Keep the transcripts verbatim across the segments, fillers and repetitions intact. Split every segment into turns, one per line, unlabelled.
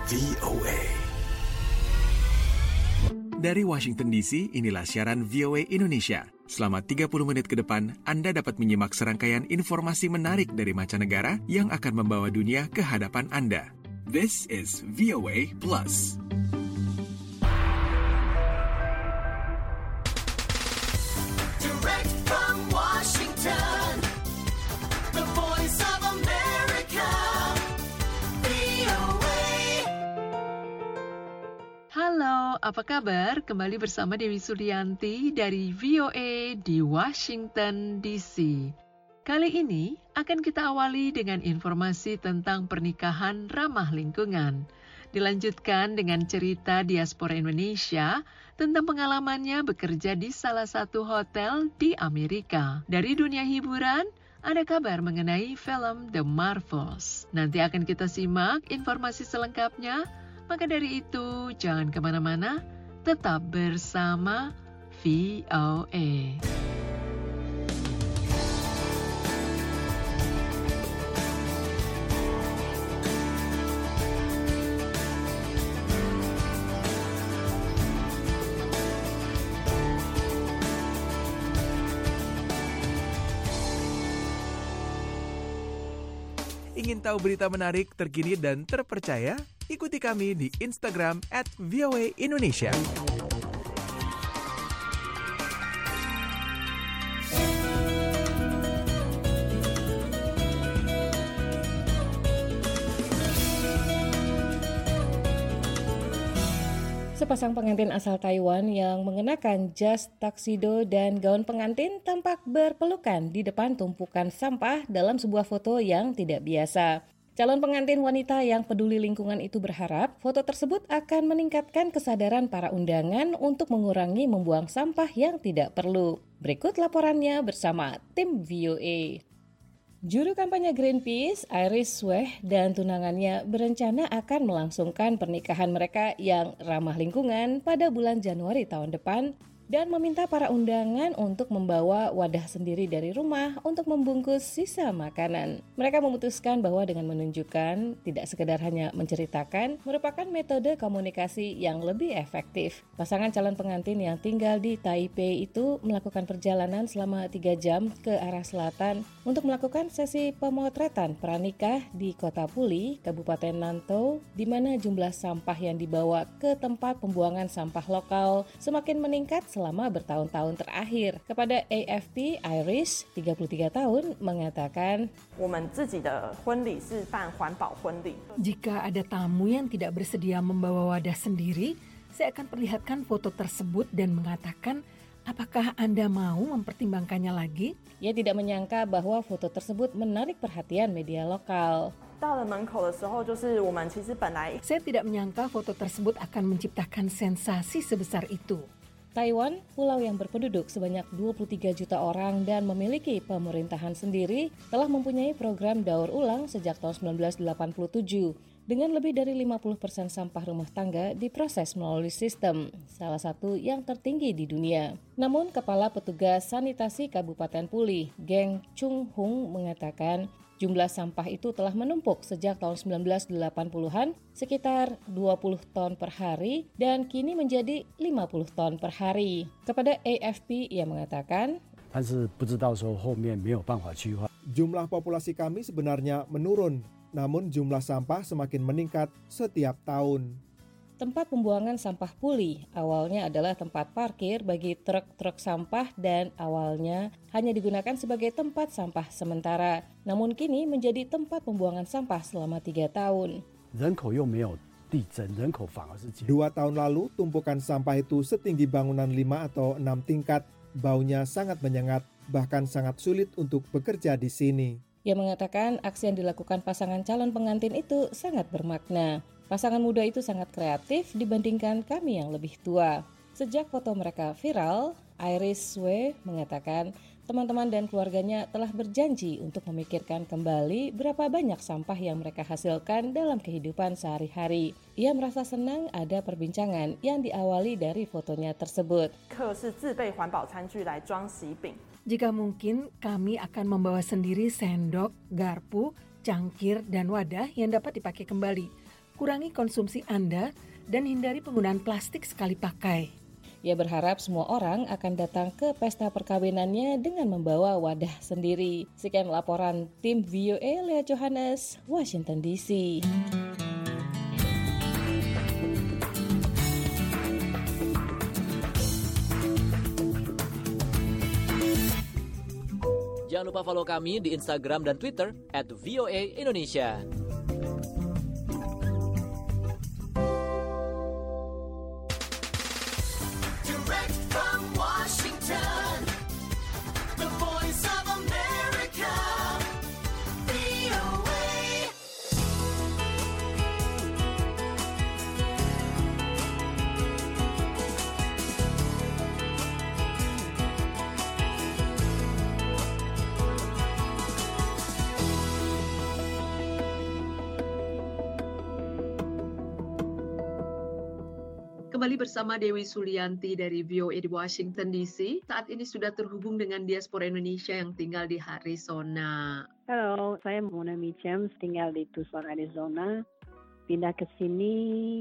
V O A.
Dari Washington D C, inilah siaran V O A Indonesia. Selama tiga puluh menit ke depan, Anda dapat menyimak serangkaian informasi menarik dari mancanegara yang akan membawa dunia ke hadapan Anda. This is V O A Plus.
Direct from Washington, the voice of America, V O A.
Halo, apa kabar? Kembali bersama Dewi Sulianti dari V O A di Washington D C. Kali ini akan kita awali dengan informasi tentang pernikahan ramah lingkungan. Dilanjutkan dengan cerita diaspora Indonesia tentang pengalamannya bekerja di salah satu hotel di Amerika. Dari dunia hiburan, ada kabar mengenai film The Marvels. Nanti akan kita simak informasi selengkapnya. Maka dari itu, jangan kemana-mana, tetap bersama V O A.
Ingin tahu berita menarik, terkini, dan terpercaya? Ikuti kami di Instagram at V O A Indonesia.
Sepasang pengantin asal Taiwan yang mengenakan jas tuxedo dan gaun pengantin tampak berpelukan di depan tumpukan sampah dalam sebuah foto yang tidak biasa. Calon pengantin wanita yang peduli lingkungan itu berharap foto tersebut akan meningkatkan kesadaran para undangan untuk mengurangi membuang sampah yang tidak perlu. Berikut laporannya bersama tim V O A. Juru kampanye Greenpeace, Iris Sweh, dan tunangannya berencana akan melangsungkan pernikahan mereka yang ramah lingkungan pada bulan Januari tahun depan dan meminta para undangan untuk membawa wadah sendiri dari rumah untuk membungkus sisa makanan. Mereka memutuskan bahwa dengan menunjukkan, tidak sekedar hanya menceritakan, merupakan metode komunikasi yang lebih efektif. Pasangan calon pengantin yang tinggal di Taipei itu melakukan perjalanan selama tiga jam ke arah selatan untuk melakukan sesi pemotretan pranikah di Kota Puli, Kabupaten Nantou, di mana jumlah sampah yang dibawa ke tempat pembuangan sampah lokal semakin meningkat selama bertahun-tahun terakhir. Kepada A F P, Iris, tiga puluh tiga tahun, mengatakan,
jika ada tamu yang tidak bersedia membawa wadah sendiri, saya akan perlihatkan foto tersebut dan mengatakan, apakah Anda mau mempertimbangkannya lagi?
Ia tidak menyangka bahwa foto tersebut menarik perhatian media lokal.
Saya tidak menyangka foto tersebut akan menciptakan sensasi sebesar itu.
Taiwan, pulau yang berpenduduk sebanyak dua puluh tiga juta orang dan memiliki pemerintahan sendiri, telah mempunyai program daur ulang sejak tahun sembilan belas delapan puluh tujuh. Dengan lebih dari lima puluh persen sampah rumah tangga diproses melalui sistem, salah satu yang tertinggi di dunia. Namun, Kepala Petugas Sanitasi Kabupaten Puli, Geng Chung Hung, mengatakan jumlah sampah itu telah menumpuk sejak tahun sembilan belas delapan puluhan, sekitar dua puluh ton per hari, dan kini menjadi lima puluh ton per hari. Kepada A F P, ia mengatakan,
jumlah populasi kami sebenarnya menurun, namun jumlah sampah semakin meningkat setiap tahun.
Tempat pembuangan sampah Puli awalnya adalah tempat parkir bagi truk-truk sampah dan awalnya hanya digunakan sebagai tempat sampah sementara. Namun kini menjadi tempat pembuangan sampah selama tiga tahun.
Dua tahun lalu, tumpukan sampah itu setinggi bangunan lima atau enam tingkat. Baunya sangat menyengat, bahkan sangat sulit untuk bekerja di sini.
Ia mengatakan aksi yang dilakukan pasangan calon pengantin itu sangat bermakna. Pasangan muda itu sangat kreatif dibandingkan kami yang lebih tua. Sejak foto mereka viral, Iris Swee mengatakan teman-teman dan keluarganya telah berjanji untuk memikirkan kembali berapa banyak sampah yang mereka hasilkan dalam kehidupan sehari-hari. Ia merasa senang ada perbincangan yang diawali dari fotonya tersebut.
Jika mungkin, kami akan membawa sendiri sendok, garpu, cangkir, dan wadah yang dapat dipakai kembali. kurangi konsumsi Anda, dan hindari penggunaan plastik sekali pakai.
Ia berharap semua orang akan datang ke pesta perkawinannya dengan membawa wadah sendiri. Sekian laporan tim V O A Lea Johannes, Washington D C.
Jangan lupa follow kami di Instagram dan Twitter at V O A Indonesia.
Direct from Washington, the voice of America, V O A.
Kembali bersama Dewi Sulianti dari V O A di Washington D C. Saat ini sudah terhubung dengan diaspora Indonesia yang tinggal di Arizona.
Halo, saya Mona Mitcham, tinggal di Tucson, Arizona. Pindah ke sini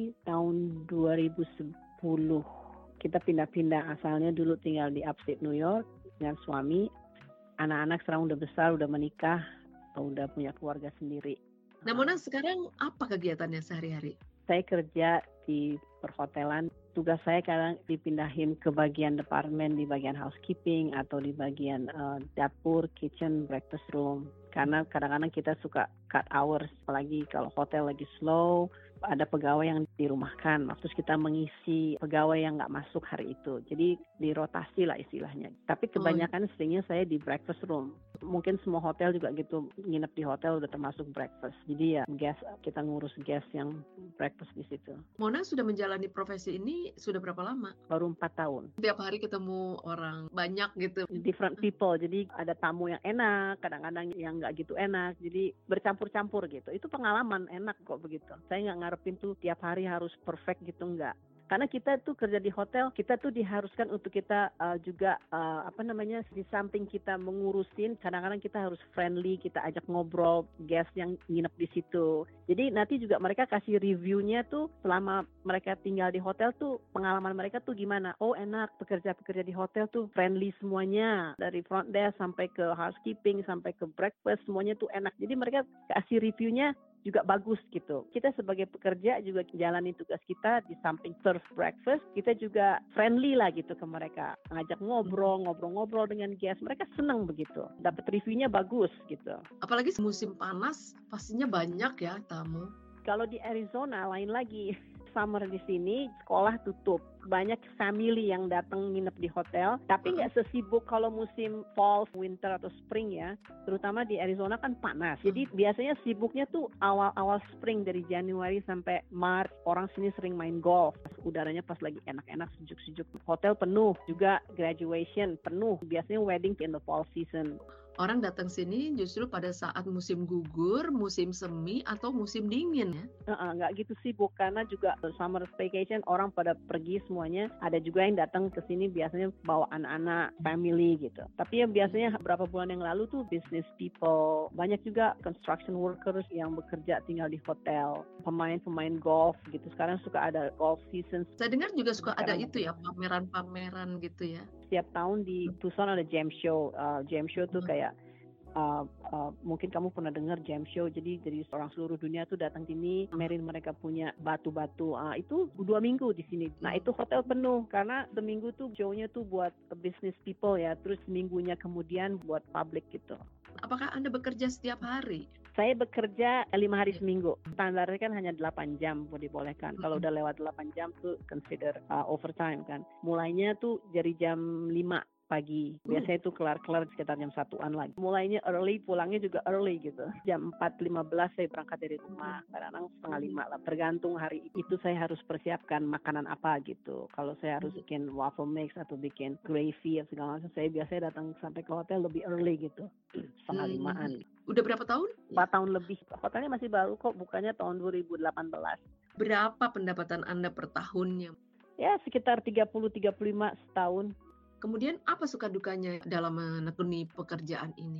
tahun dua ribu sepuluh. Kita pindah-pindah, asalnya dulu tinggal di upstate New York dengan suami. Anak-anak sekarang udah besar, udah menikah, udah punya keluarga sendiri.
Nah, Mona sekarang apa kegiatannya sehari-hari?
Saya kerja di perhotelan. Tugas saya kadang dipindahin ke bagian departemen, di bagian housekeeping atau di bagian uh, dapur, kitchen, breakfast room. Karena kadang-kadang kita suka cut hours, apalagi kalau hotel lagi slow, ada pegawai yang dirumahkan. Terus kita mengisi pegawai yang nggak masuk hari itu. Jadi dirotasi lah istilahnya. Tapi kebanyakan seringnya saya di breakfast room. Mungkin semua hotel juga gitu, nginep di hotel udah termasuk breakfast. Jadi ya guest, kita ngurus guest yang breakfast di situ.
Mona sudah menjalani profesi ini sudah berapa lama?
Baru empat tahun.
Tiap hari ketemu orang banyak gitu.
Different people, jadi ada tamu yang enak, kadang-kadang yang nggak gitu enak. Jadi bercampur-campur gitu. Itu pengalaman enak kok begitu. Saya nggak ngarepin tuh tiap hari harus perfect gitu, nggak. Karena kita tuh kerja di hotel, kita tuh diharuskan untuk kita uh, juga uh, apa namanya, di samping kita mengurusin, kadang-kadang kita harus friendly, kita ajak ngobrol guest yang nginep di situ. Jadi nanti juga mereka kasih reviewnya tuh selama mereka tinggal di hotel tuh, pengalaman mereka tuh gimana. Oh enak, pekerja-pekerja di hotel tuh friendly semuanya, dari front desk sampai ke housekeeping sampai ke breakfast, semuanya tuh enak. Jadi mereka kasih reviewnya juga bagus gitu. Kita sebagai pekerja juga jalani tugas kita, di samping serve breakfast, kita juga friendly lah gitu ke mereka. Ngajak ngobrol, ngobrol-ngobrol dengan guest. Mereka senang begitu. Dapat reviewnya bagus gitu.
Apalagi musim panas, pastinya banyak ya tamu.
Kalau di Arizona lain lagi. Summer di sini, sekolah tutup. Banyak family yang datang nginep di hotel, tapi nggak sesibuk kalau musim fall, winter atau spring ya. Terutama di Arizona kan panas. Jadi biasanya sibuknya tuh awal-awal spring dari Januari sampai Maret. Orang sini sering main golf. Udaranya pas lagi enak-enak, sejuk-sejuk. Hotel penuh, juga graduation penuh. Biasanya wedding in the fall season.
Orang datang sini justru pada saat musim gugur, musim semi, atau musim dingin ya.
Uh-uh, nggak gitu sibuk, karena juga summer vacation orang pada pergi semuanya. Ada juga yang datang ke sini biasanya bawa anak-anak, family gitu. Tapi yang biasanya beberapa bulan yang lalu tuh business people. Banyak juga construction workers yang bekerja tinggal di hotel. Pemain-pemain golf gitu. Sekarang suka ada golf season.
Saya dengar juga suka ada
Sekarang
itu ya, pameran-pameran gitu ya.
Setiap tahun di Tucson ada jam show. Uh, jam show tuh kayak Uh, uh, mungkin kamu pernah dengar jam show, jadi dari orang seluruh dunia tuh datang sini, pamerin mereka punya batu-batu. Uh, itu dua minggu di sini. Nah itu hotel penuh karena seminggu tuh show-nya tuh buat business people ya, terus minggunya kemudian buat public gitu.
Apakah Anda bekerja setiap hari?
Saya bekerja lima hari seminggu. Standarnya kan hanya delapan jam dibolehkan. Kalau udah lewat delapan jam tuh consider uh, overtime kan. Mulainya tuh dari jam lima pagi. Biasanya itu kelar-kelar sekitar jam satuan lagi. Mulainya early, pulangnya juga early gitu. Jam empat lima belas saya berangkat dari rumah. Kadang-kadang setengah lima lah. Tergantung hari itu saya harus persiapkan makanan apa gitu. Kalau saya harus bikin waffle mix atau bikin gravy atau segala macam, saya biasanya datang sampai ke hotel lebih early gitu. Setengah limaan.
Udah berapa tahun?
empat tahun lebih. Hotelnya masih baru kok, bukannya tahun dua ribu delapan belas.
Berapa pendapatan Anda per tahunnya?
Ya sekitar tiga puluh sampai tiga puluh lima setahun.
Kemudian apa suka dukanya dalam menekuni pekerjaan ini?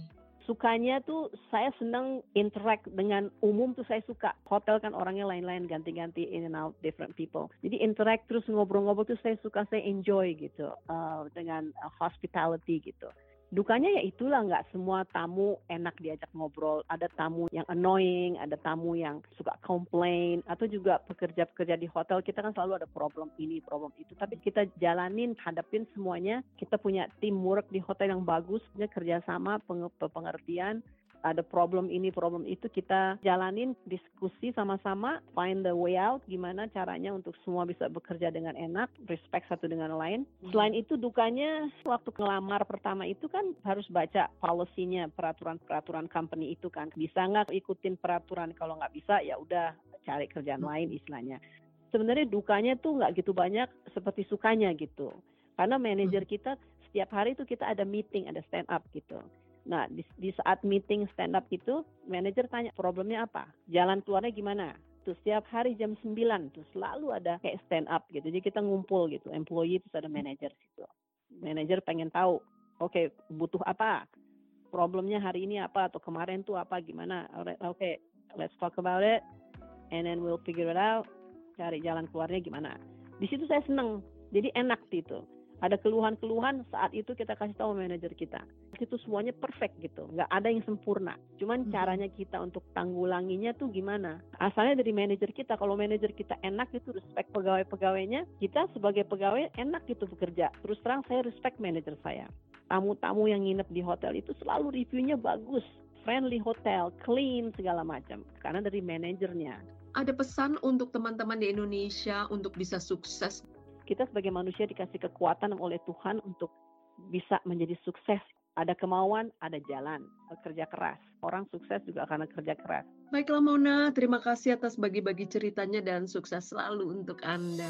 Sukanya tuh saya senang interact dengan umum tuh saya suka. Hotel kan orangnya lain-lain, ganti-ganti in and out different people. Jadi interact terus ngobrol-ngobrol tuh saya suka, saya enjoy gitu uh, dengan uh, hospitality gitu. Dukanya ya itulah, nggak semua tamu enak diajak ngobrol. Ada tamu yang annoying, ada tamu yang suka complain, atau juga pekerja-pekerja di hotel kita kan selalu ada problem ini, problem itu. Tapi kita jalanin, hadapin semuanya. Kita punya teamwork di hotel yang bagus, punya kerjasama, peng- pengertian. Ada problem ini, problem itu, kita jalanin, diskusi sama-sama, find the way out, gimana caranya untuk semua bisa bekerja dengan enak, respect satu dengan lain. Selain itu dukanya, waktu ngelamar pertama itu kan harus baca policy-nya, peraturan-peraturan company itu kan. Bisa nggak ikutin peraturan, kalau nggak bisa ya udah cari kerjaan lain istilahnya. Sebenarnya dukanya tuh nggak gitu banyak seperti sukanya gitu. Karena manajer kita setiap hari itu kita ada meeting, ada stand up gitu. Nah, di, di saat meeting stand up itu, manajer tanya problemnya apa, jalan keluarnya gimana. Terus setiap hari jam sembilan tuh selalu ada kayak stand up gitu. Jadi kita ngumpul gitu, employee terus ada manajer situ. Manajer pengen tahu, oke okay, butuh apa, problemnya hari ini apa, atau kemarin tuh apa, gimana. Oke, okay, let's talk about it, and then we'll figure it out, cari jalan keluarnya gimana. Di situ saya seneng, jadi enak gitu. Ada keluhan-keluhan, saat itu kita kasih tahu manajer kita. Itu semuanya perfect gitu, nggak ada yang sempurna. Cuman hmm. caranya kita untuk tanggulanginya tuh gimana. Asalnya dari manajer kita, kalau manajer kita enak itu respect pegawai-pegawainya, kita sebagai pegawai enak gitu bekerja. Terus terang saya respect manajer saya. Tamu-tamu yang nginep di hotel itu selalu reviewnya bagus. Friendly hotel, clean segala macam. Karena dari manajernya.
Ada pesan untuk teman-teman di Indonesia untuk bisa sukses?
Kita sebagai manusia dikasih kekuatan oleh Tuhan untuk bisa menjadi sukses. Ada kemauan, ada jalan, kerja keras. Orang sukses juga karena kerja keras.
Baiklah Mona, terima kasih atas bagi-bagi ceritanya dan sukses selalu untuk Anda.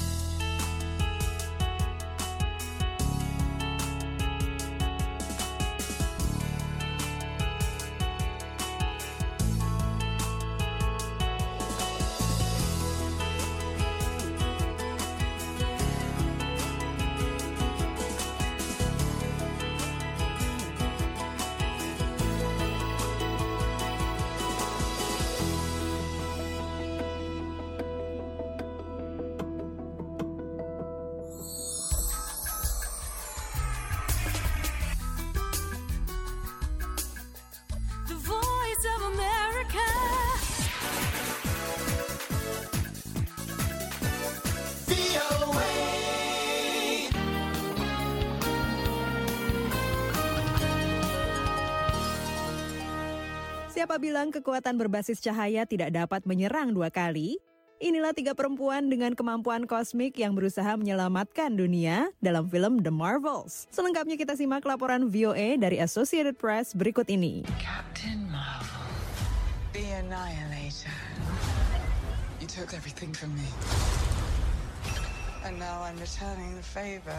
Siapa bilang kekuatan berbasis cahaya tidak dapat menyerang dua kali? Inilah tiga perempuan dengan kemampuan kosmik yang berusaha menyelamatkan dunia dalam film The Marvels. Selengkapnya kita simak laporan V O A dari Associated Press berikut ini.
Captain Marvel, the Annihilator. You took everything from me. And now I'm returning the favor.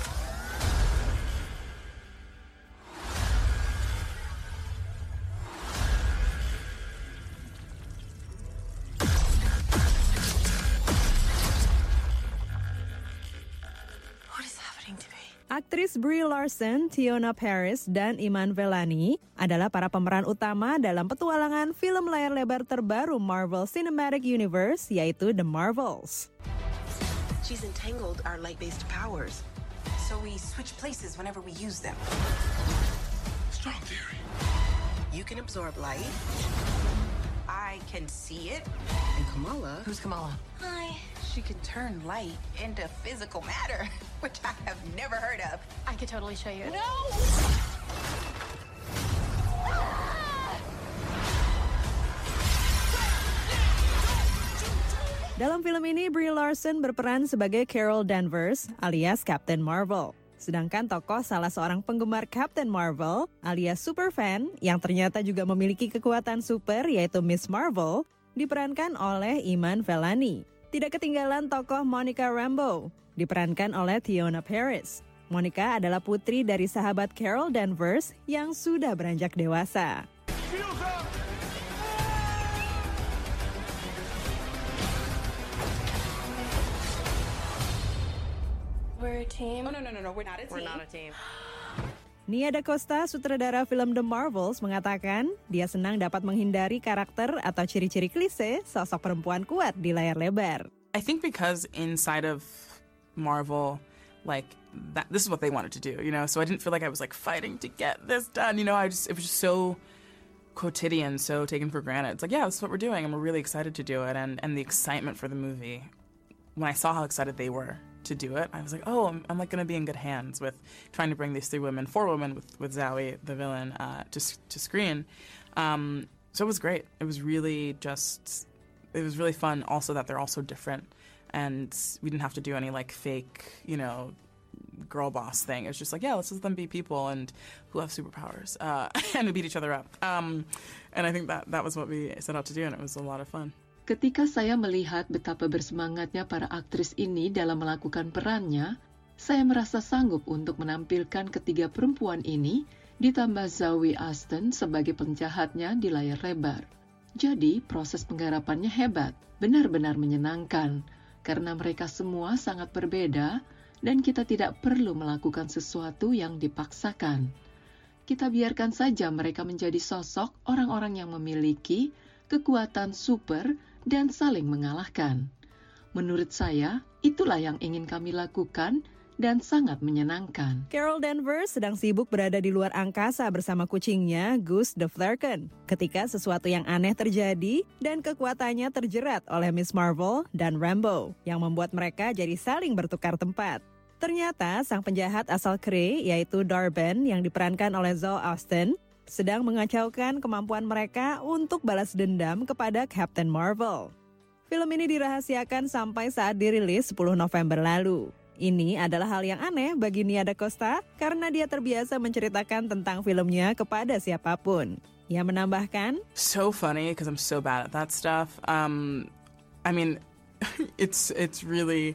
Aktris Brie Larson, Teyonah Parris, dan Iman Vellani adalah para pemeran utama dalam petualangan film layar lebar terbaru Marvel Cinematic Universe, yaitu The Marvels.
She's entangled our light-based powers, so we switch places whenever we use them.
Strong theory.
You can absorb light. I can see it. And Kamala...
Who's Kamala?
Hi. She can turn light into physical matter, which I have never heard of.
I could totally show you.
No!
Dalam film ini, Brie Larson berperan sebagai Carol Danvers alias Captain Marvel. Sedangkan tokoh salah seorang penggemar Captain Marvel alias superfan yang ternyata juga memiliki kekuatan super yaitu Miss Marvel diperankan oleh Iman Vellani. Tidak ketinggalan tokoh Monica Rambeau, diperankan oleh Teyonah Parris. Monica adalah putri dari sahabat Carol Danvers yang sudah beranjak dewasa.
We're a team.
Oh, no, no, no, no, we're not a team.
We're not a team.
Nia DaCosta, sutradara film The Marvels, mengatakan dia senang dapat menghindari karakter atau ciri-ciri klise sosok perempuan kuat di layar lebar.
I think because inside of Marvel, like that, this is what they wanted to do, you know. So I didn't feel like I was like fighting to get this done, you know. I just it was just so quotidian, so taken for granted. It's like, yeah, this is what we're doing, and we're really excited to do it. And and the excitement for the movie, when I saw how excited they were to do it, I was like, oh, I'm, I'm like going to be in good hands with trying to bring these three women, four women with, with Zoe, the villain, uh, to to screen. Um, so it was great. It was really just, it was really fun also that they're all so different. And we didn't have to do any like fake, you know, girl boss thing. It was just like, yeah, let's let them be people and who have superpowers uh, and beat each other up. Um, and I think that that was what we set out to do, and it was a lot of fun.
Ketika saya melihat betapa bersemangatnya para aktris ini dalam melakukan perannya, saya merasa sanggup untuk menampilkan ketiga perempuan ini ditambah Zoe Aston sebagai penjahatnya di layar lebar. Jadi, proses penggarapannya hebat, benar-benar menyenangkan, karena mereka semua sangat berbeda dan kita tidak perlu melakukan sesuatu yang dipaksakan. Kita biarkan saja mereka menjadi sosok orang-orang yang memiliki kekuatan super dan saling mengalahkan. Menurut saya, itulah yang ingin kami lakukan dan sangat menyenangkan.
Carol Danvers sedang sibuk berada di luar angkasa bersama kucingnya, Gus the Flurken, ketika sesuatu yang aneh terjadi dan kekuatannya terjerat oleh Miss Marvel dan Rambo, yang membuat mereka jadi saling bertukar tempat. Ternyata sang penjahat asal Kree, yaitu Dar-Benn yang diperankan oleh Zoe Aston, sedang mengacaukan kemampuan mereka untuk balas dendam kepada Captain Marvel. Film ini dirahasiakan sampai saat dirilis sepuluh November lalu. Ini adalah hal yang aneh bagi Nia DaCosta karena dia terbiasa menceritakan tentang filmnya kepada siapapun. Ia menambahkan,
so funny because I'm so bad at that stuff. Um, I mean, it's it's really,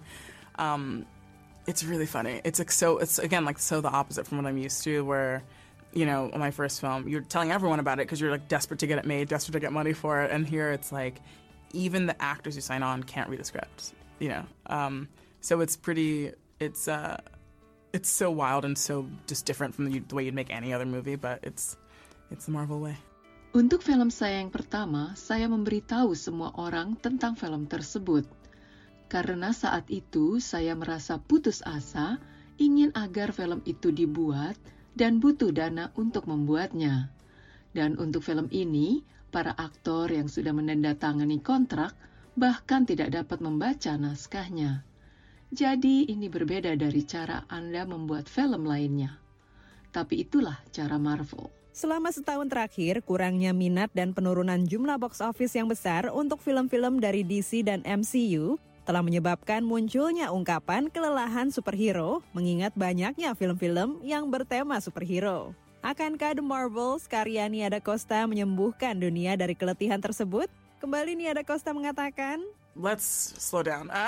um, it's really funny. It's like so. It's again like so the opposite from what I'm used to, where, you know, my first film, you're telling everyone about it because you're like desperate to get it made, desperate to get money for it. And here it's like, even the actors who sign on can't read the script, you know. Um, so it's pretty, it's uh, it's so wild and so just different from the, the way you'd make any other movie, but it's it's the Marvel way.
Untuk film saya yang pertama, saya memberitahu semua orang tentang film tersebut. Karena saat itu saya merasa putus asa, ingin agar film itu dibuat, dan butuh dana untuk membuatnya. Dan untuk film ini, para aktor yang sudah menandatangani kontrak bahkan tidak dapat membaca naskahnya. Jadi ini berbeda dari cara Anda membuat film lainnya. Tapi itulah cara Marvel.
Selama setahun terakhir, kurangnya minat dan penurunan jumlah box office yang besar untuk film-film dari D C dan M C U telah menyebabkan munculnya ungkapan kelelahan superhero mengingat banyaknya film-film yang bertema superhero. Akankah The Marvels karya Nia DaCosta menyembuhkan dunia dari keletihan tersebut? Kembali Nia DaCosta mengatakan,
let's slow down. Uh,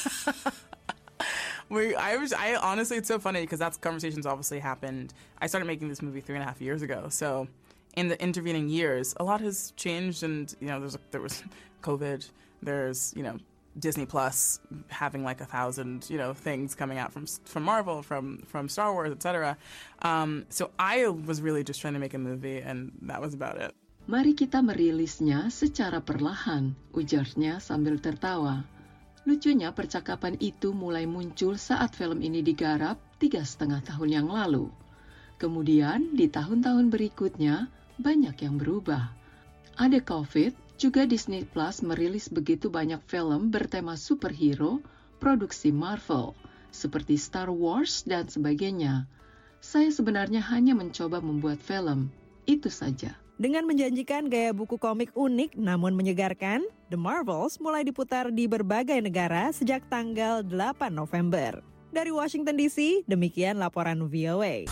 we, I was, I honestly, it's so funny because that conversations obviously happened. I started making this movie three and a half years ago, so in the intervening years, a lot has changed, and you know, there's there was COVID, there's you know. Disney Plus having like a thousand, you know, things coming out from from Marvel, from from Star Wars, et cetera. Um, so I was really just trying to make a movie, and that was about it.
Mari kita merilisnya secara perlahan, ujarnya sambil tertawa. Lucunya percakapan itu mulai muncul saat film ini digarap tiga setengah tahun yang lalu. Kemudian di tahun-tahun berikutnya banyak yang berubah. Ada COVID, juga Disney Plus merilis begitu banyak film bertema superhero produksi Marvel, seperti Star Wars dan sebagainya. Saya sebenarnya hanya mencoba membuat film, itu saja.
Dengan menjanjikan gaya buku komik unik namun menyegarkan, The Marvels mulai diputar di berbagai negara sejak tanggal delapan November. Dari Washington D C, demikian laporan V O A.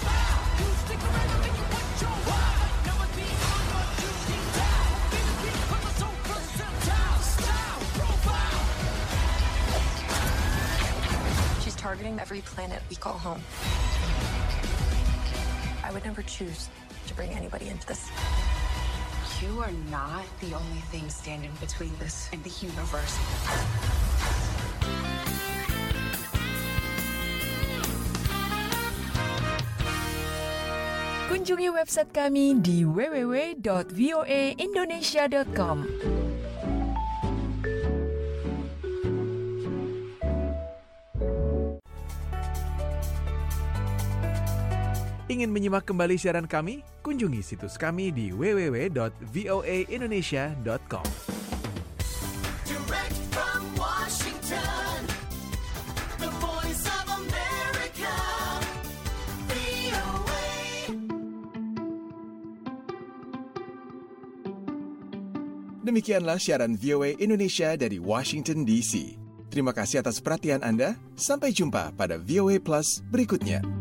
Targeting every planet we call home. I would never choose to bring anybody into this.
You are not the only thing standing between this and the universe.
kunjungi website kami di w w w dot v o a indonesia dot com.
Ingin menyimak kembali siaran kami? Kunjungi situs kami di w w w dot v o a indonesia dot com.
Direct from Washington, the voice of America, V O A.
Demikianlah siaran V O A Indonesia dari Washington D C. Terima kasih atas perhatian Anda. Sampai jumpa pada V O A Plus berikutnya.